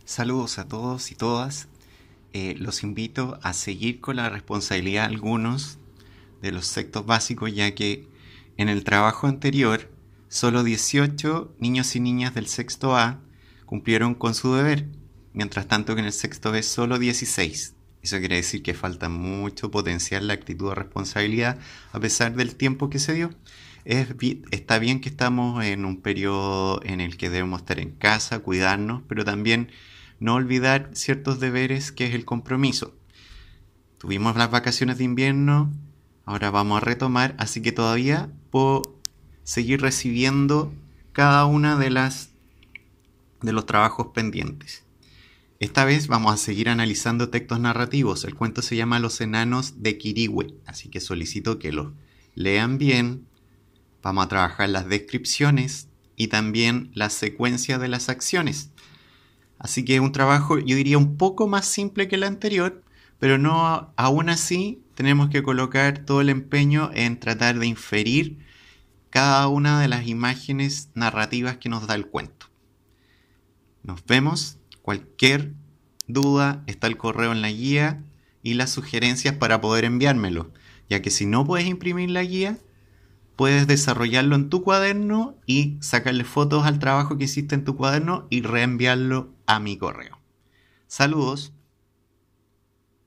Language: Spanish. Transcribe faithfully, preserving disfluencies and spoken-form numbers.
Saludos a todos y todas. Eh, los invito a seguir con la responsabilidad de algunos de los sextos básicos, ya que en el trabajo anterior solo dieciocho niños y niñas del sexto A cumplieron con su deber, mientras tanto que en el sexto B solo dieciséis. Eso quiere decir que falta mucho potenciar la actitud de responsabilidad a pesar del tiempo que se dio. Es, está bien que estamos en un periodo en el que debemos estar en casa, cuidarnos, pero también no olvidar ciertos deberes que es el compromiso. Tuvimos las vacaciones de invierno, ahora vamos a retomar, así que todavía puedo seguir recibiendo cada una de las de los trabajos pendientes. Esta vez vamos a seguir analizando textos narrativos. El cuento se llama Los enanos de Quirihue, así que solicito que lo lean bien. Vamos a trabajar las descripciones y también la secuencia de las acciones. Así que es un trabajo, yo diría, un poco más simple que el anterior, pero no, aún así tenemos que colocar todo el empeño en tratar de inferir cada una de las imágenes narrativas que nos da el cuento. Nos vemos. Cualquier duda está el correo en la guía y las sugerencias para poder enviármelo, ya que si no puedes imprimir la guía, puedes desarrollarlo en tu cuaderno y sacarle fotos al trabajo que hiciste en tu cuaderno y reenviarlo a mi correo. Saludos.